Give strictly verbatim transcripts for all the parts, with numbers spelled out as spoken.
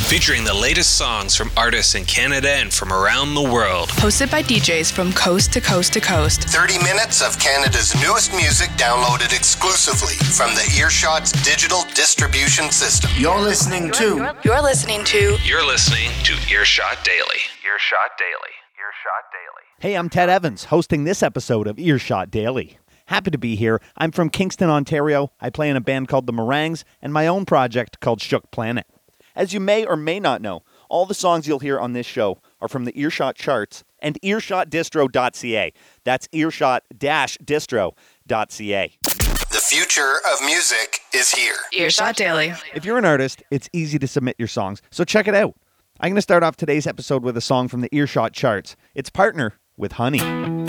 featuring the latest songs from artists in Canada and from around the world. Hosted by D Js from coast to coast to coast. thirty minutes of Canada's newest music downloaded exclusively from the Earshot's digital distribution system. You're listening to... You're listening to... You're listening to Earshot Daily. Earshot Daily. Earshot Daily. Hey, I'm Ted Evans, hosting this episode of Earshot Daily. Happy to be here. I'm from Kingston, Ontario. I play in a band called The Meringues and my own project called Shook Planet. As you may or may not know, all the songs you'll hear on this show are from the Earshot charts and earshot distro dot c a. That's earshot distro dot c a. The future of music is here. Earshot Daily. If you're an artist, it's easy to submit your songs, so check it out. I'm going to start off today's episode with a song from the Earshot charts. It's Partner with Honey.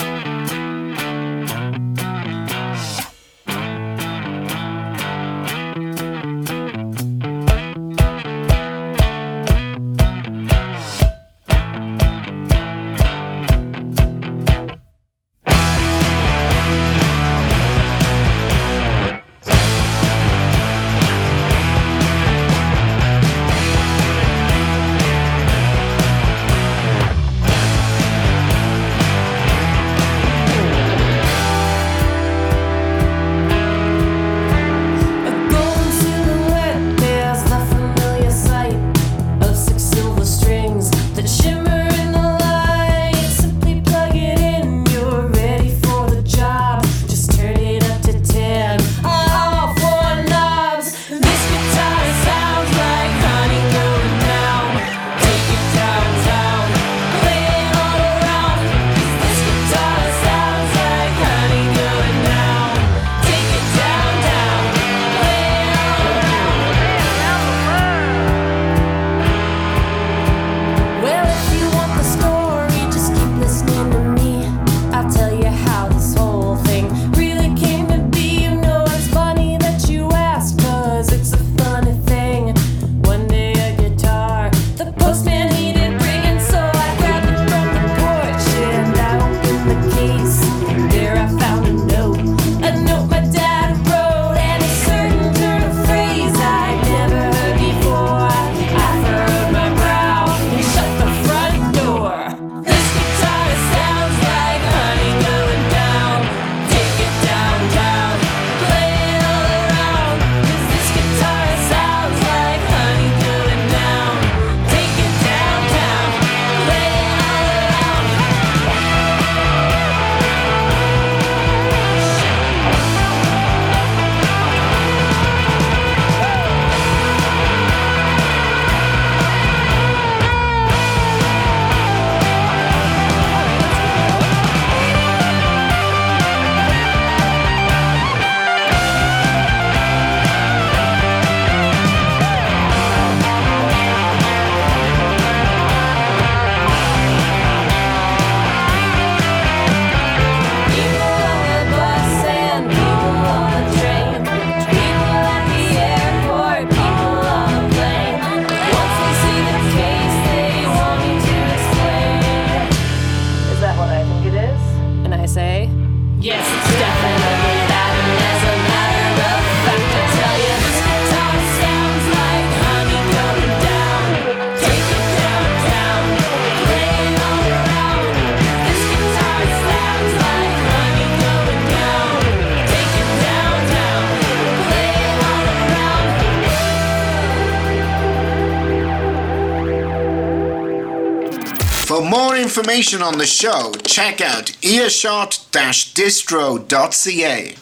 For more information on the show, check out earshot distro dot c a.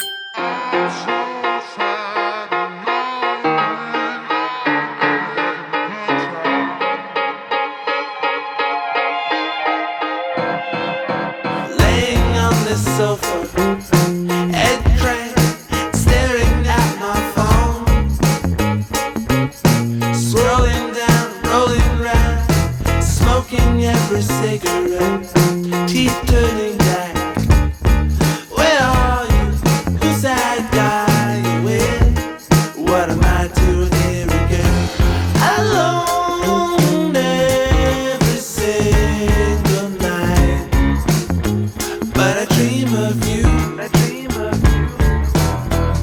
Laying on the sofa, head cranked, staring at my phone, scrolling down, rolling round, smoking every cigarette, teeth turning black. Where are you? Who's that guy you with? What am I doing here again? Alone every single night, but I dream of you. I dream of you.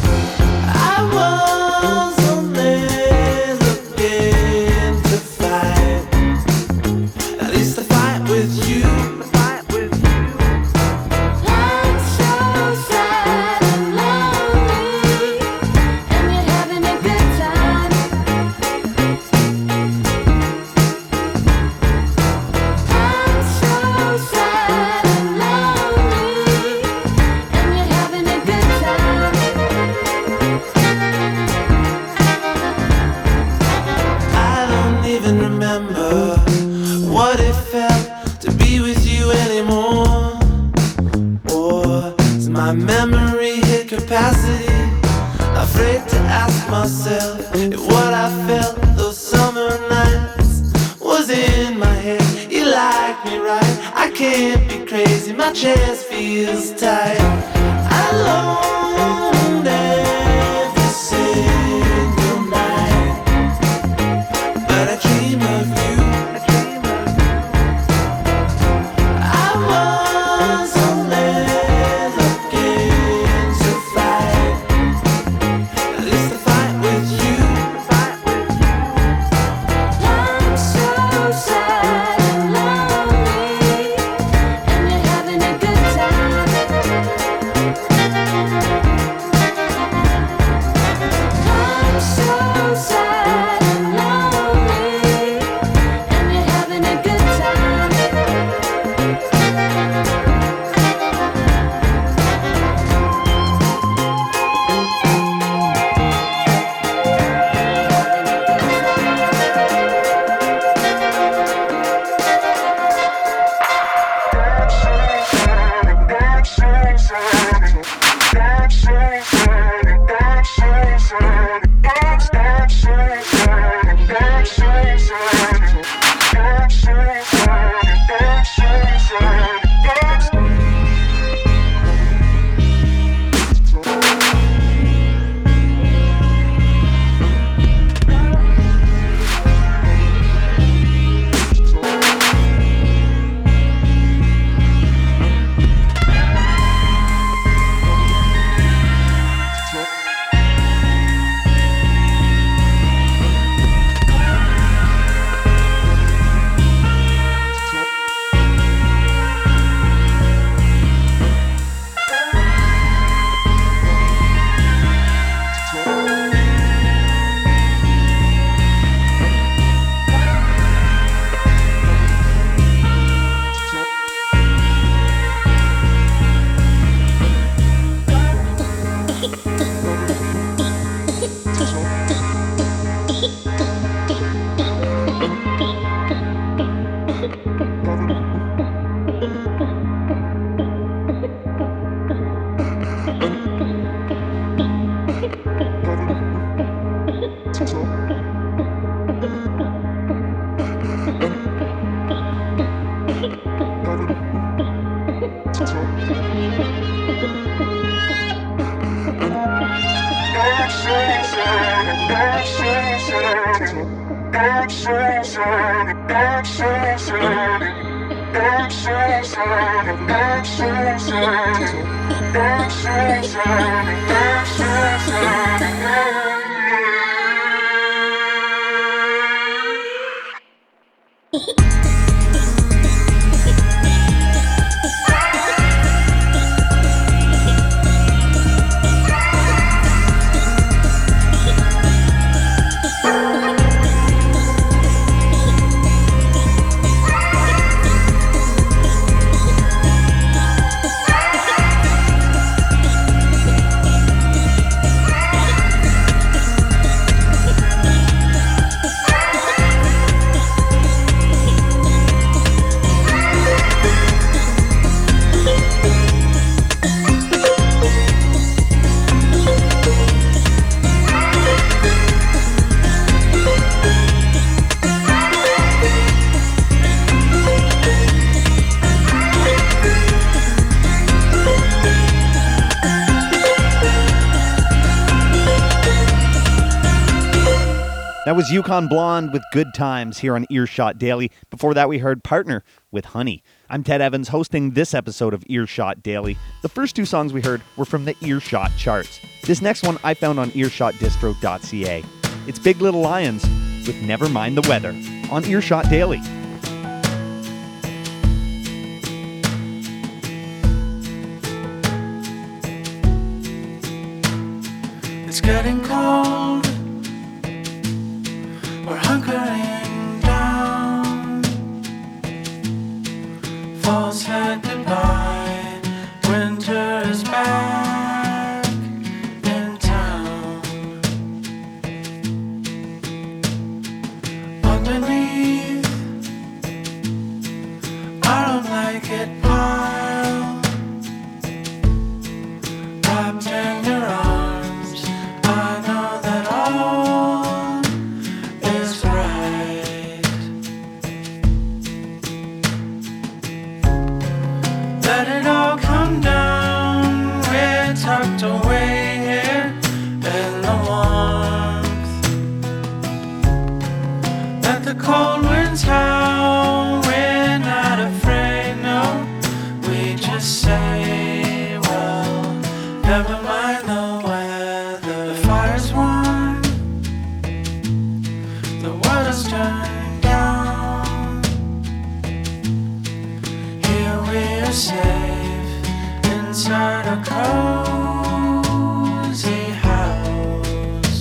I was only looking to find my chest feels tight. Alone every single night, but I dream of you. I was only looking to fight, at least to fight with you. I'm so sad and lonely, and you're having a good time. I'm so sad and lonely, and you're having a good time. That was Yukon Blonde with Good Times here on Earshot Daily. Before that, we heard Partner with Honey. I'm Ted Evans, hosting this episode of Earshot Daily. The first two songs we heard were from the Earshot charts. This next one I found on earshot distro dot c a. It's Big Little Lions with Never Mind the Weather on Earshot Daily. It's getting cold. We're hunkering down. Fall's had goodbye. Winter is back in town. Underneath our blanket pile, wrapped in your arms, I know that all is right. Let it the cold winds howl, we're not afraid, no. We just say, well, never mind the weather. The fire's warm, the water's turned down. Here we're safe inside a cozy house.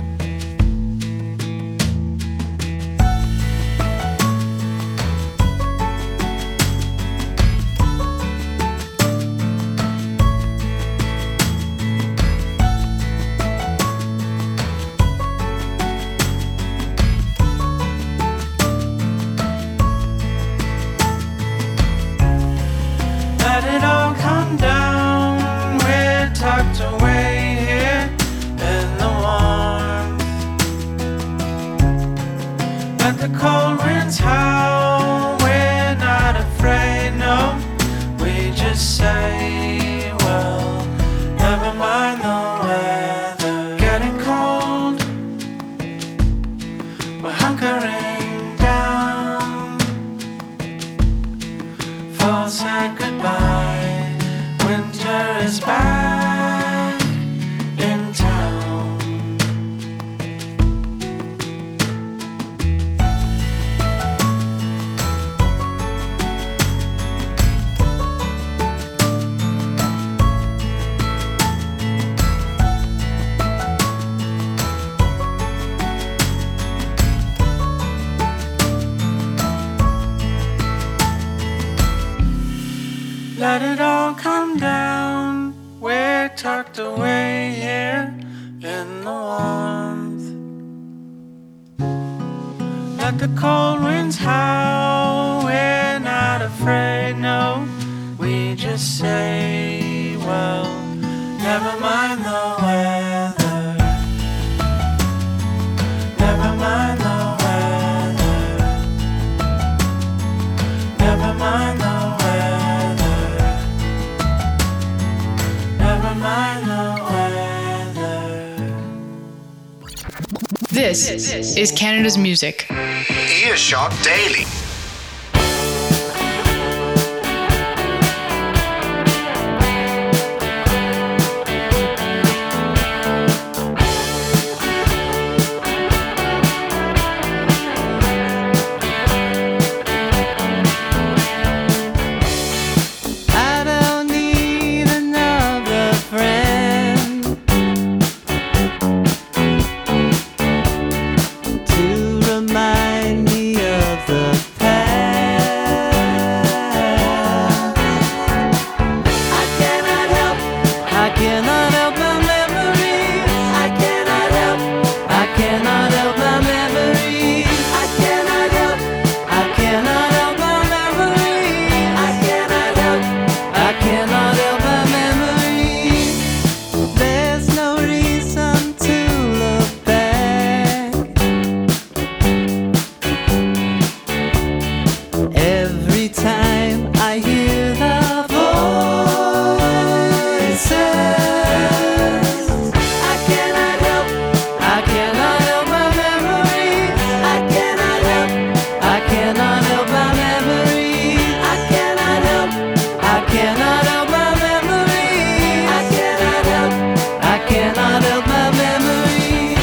Let it all come down. We're tucked away here in the warmth. Let the cold winds howl. We're not afraid, no. We just say, well, never mind the weather. Getting cold, we're hunkering down. Fall said goodbye. Winter is back in town. Let it all come down. We're tucked away here in the warmth. Let the cold winds howl. We're not afraid, no. We just say, well, never mind the weather. Never mind the weather. Never mind the weather. Never mind the weather. This is Canada's music. Earshot Daily. I don't need another friend to remind me of the past. I cannot help, I cannot help my memories. I cannot help, I cannot help my memories. I cannot help, I cannot help my memories. I cannot help, I cannot help my memories. There's no reason to look back. Every time I hear the voices, I cannot help, I cannot help my memories. I cannot help, I cannot help my memories. I cannot help, I cannot help my memories. I cannot help, I cannot help my memories.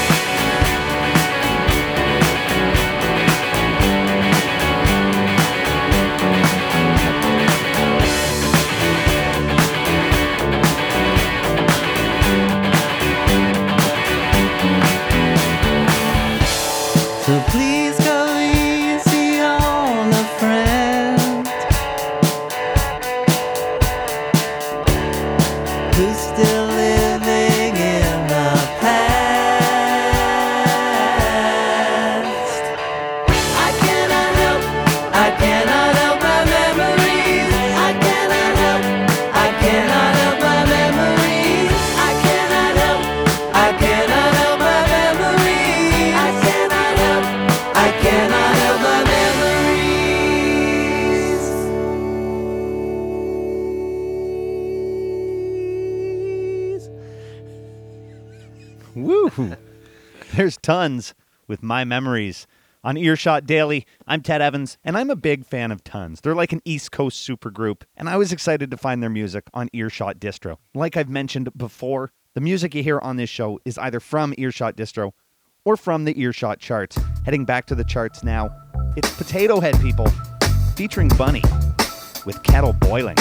So please go easy on a friend who's still living in the past. I cannot help, I cannot help my memories. I cannot help, I cannot help my memories. I cannot help, I cannot help my memories. I cannot help, I cannot help my memories. Woo! There's tons with My Memories On Earshot Daily, I'm Ted Evans, and I'm a big fan of Tons. They're like an East Coast supergroup, and I was excited to find their music on Earshot Distro. Like I've mentioned before, the music you hear on this show is either from Earshot Distro or from the Earshot charts. Heading back to the charts now, it's Potato Head, people, featuring Bunny with Kettle Boiling.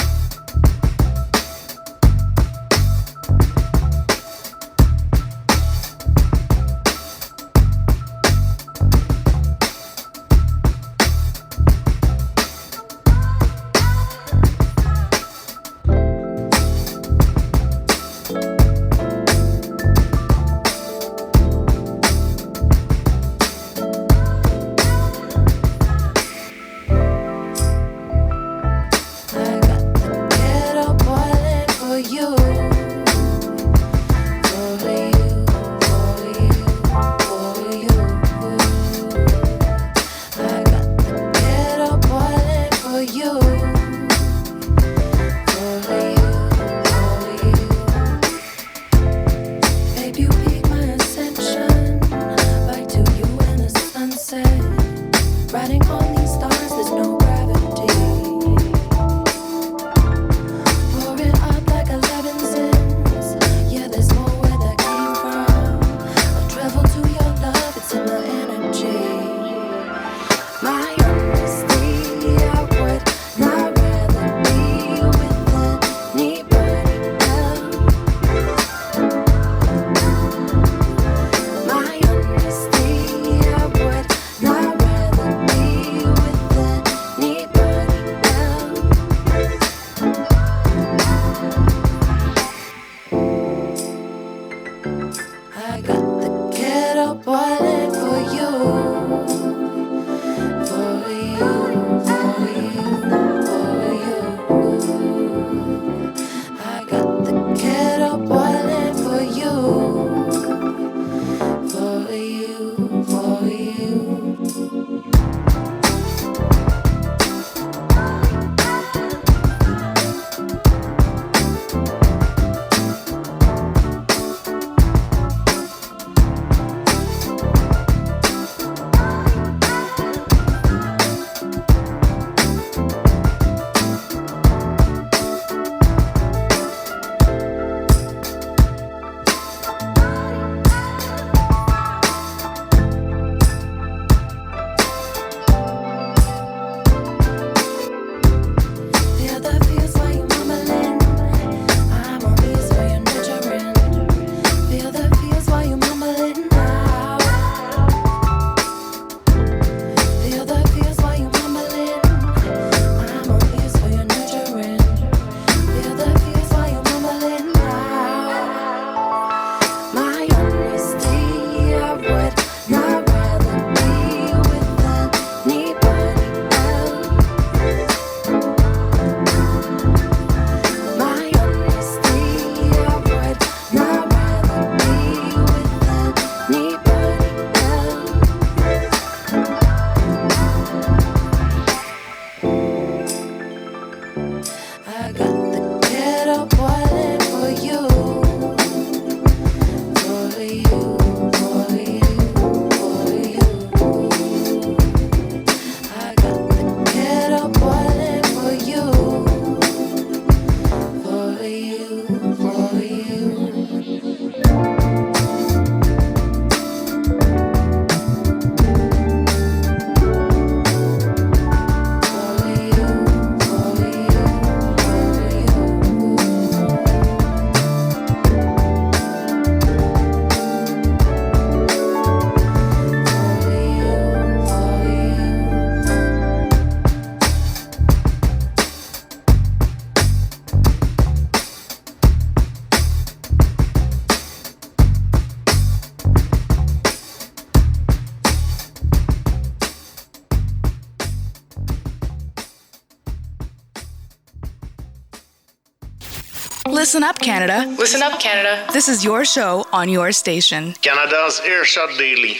Listen up, Canada. Listen up, Canada. This is your show on your station. Canada's Earshot Daily.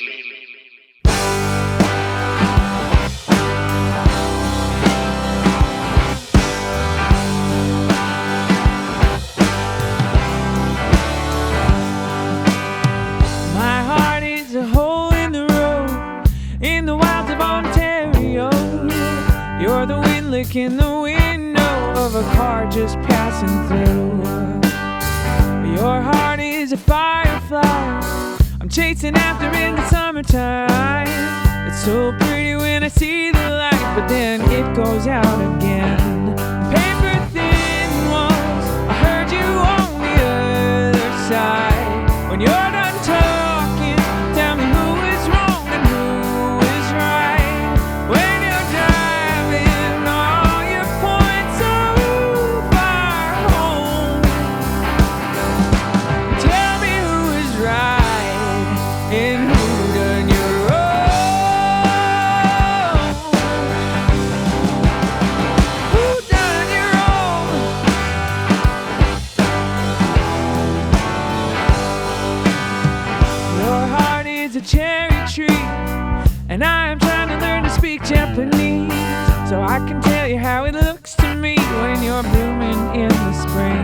My heart is a hole in the road, in the wild. licking the window of a car just passing through. Your heart is a firefly I'm chasing after in the summertime. It's so pretty when I see the light, but then it goes out again. Paper thin walls, I heard you on the other side. When you're done talking, tell me who is wrong and who is right. When you're driving, all your points so far home. Tell me who is right and who done you wrong. Who done you wrong? Your heart is a cherry tree, and I am trying to learn to speak Japanese, so I can tell you how it looks to me when you're blooming in the spring.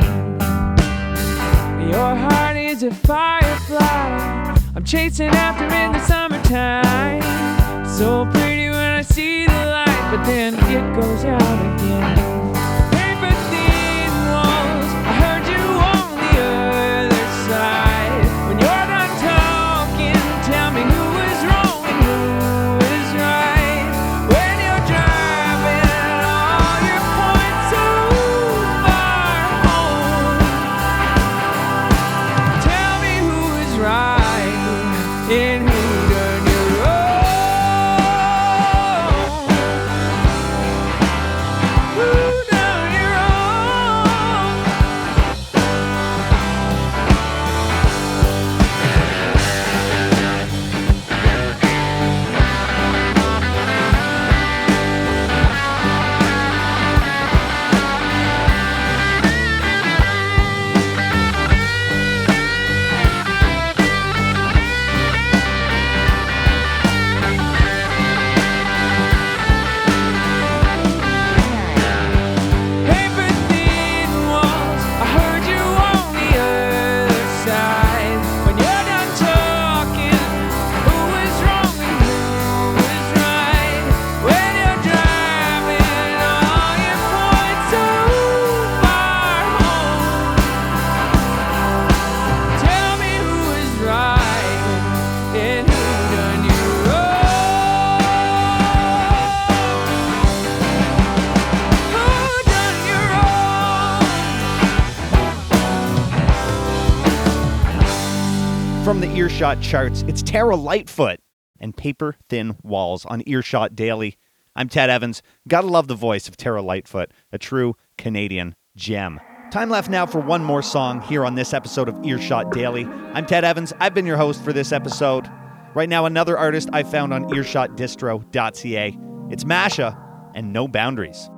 Your heart is a firefly I'm chasing after in the summertime. So pretty when I see the light, but then it goes out again. Paper thin walls, I heard you on the other side. When you're done talking, tell me who is wrong and who is right. When you're driving, all your points so far home. Tell me who is right and who done you wrong. Who done you wrong? Paper thin walls, I heard you on the other side. When you're done talking, who is wrong and who is right? When you're driving, all your points so far home. Tell me who is right and who done you wrong. Who done you wrong? From the Earshot charts, it's Tara Lightfoot and Paper Thin Walls on Earshot Daily. I'm Ted Evans. Gotta love the voice of Tara Lightfoot, a true Canadian gem. Time left now for one more song here on this episode of Earshot Daily. I'm Ted Evans. I've been your host for this episode. Right now, another artist I found on earshot distro dot c a. It's Masha and No Boundaries.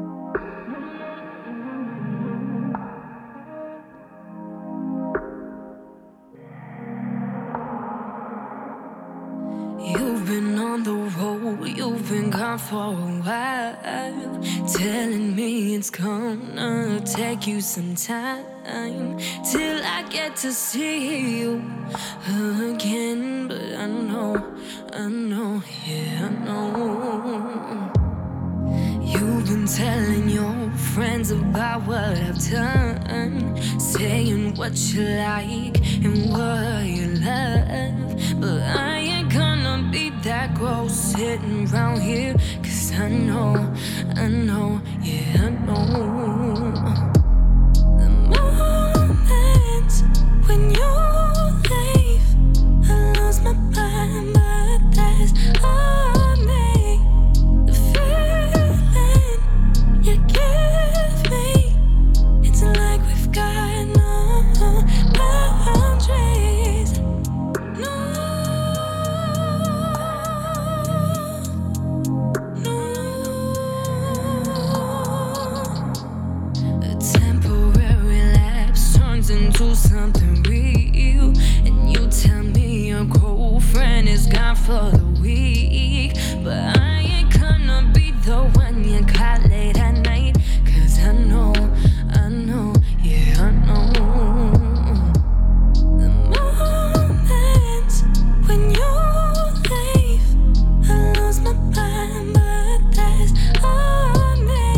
You've been on the road, you've been gone for a while, telling me it's gonna take you some time till I get to see you again. But I know, I know, yeah, I know. You've been telling your friends about what I've done, saying what you like and what you love. But I ain't gonna be that gross sitting around here, 'cause I know, I know, yeah, I know. The moments when you leave, I lose my mind, but that's all me. The feeling you give me, it's like we've got no boundaries. No, no. A temporary lapse turns into something real, and you tell me your girlfriend is gone for the week. But I ain't gonna be the one you call late at night, 'cause I know, I know, yeah, I know. The moments when you leave, I lose my mind, but that's all me.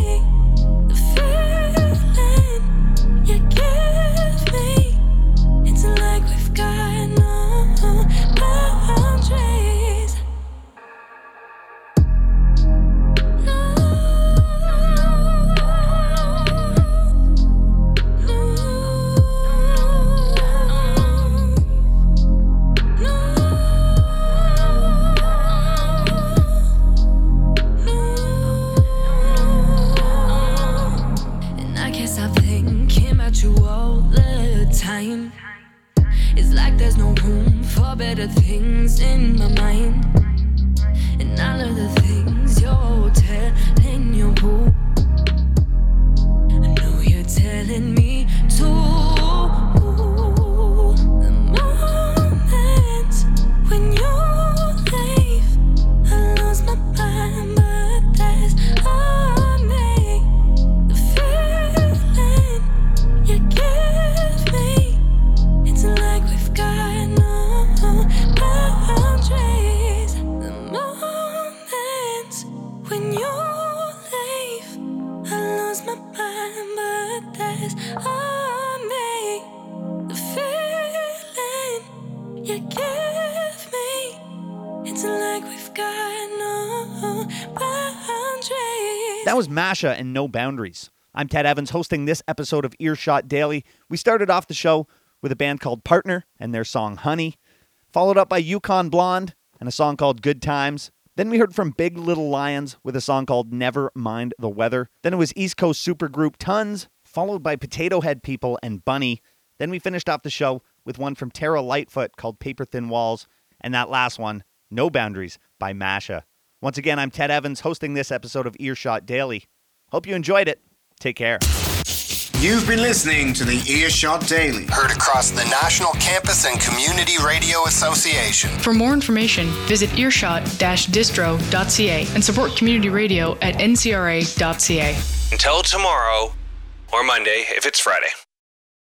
boundaries. That was Masha and No Boundaries. I'm Ted Evans, hosting this episode of Earshot Daily. We started off the show with a band called Partner and their song Honey, followed up by Yukon Blonde and a song called Good Times. Then we heard from Big Little Lions with a song called Never Mind the Weather. Then it was East Coast supergroup Tons, followed by Potato Head People and Bunny. Then we finished off the show with one from Tara Lightfoot called Paper Thin Walls, and that last one, No Boundaries by Masha. Once again, I'm Ted Evans, hosting this episode of Earshot Daily. Hope you enjoyed it. Take care. You've been listening to the Earshot Daily. Heard across the National Campus and Community Radio Association. For more information, visit earshot dash distro dot c a and support community radio at n c r a dot c a. Until tomorrow, or Monday if it's Friday.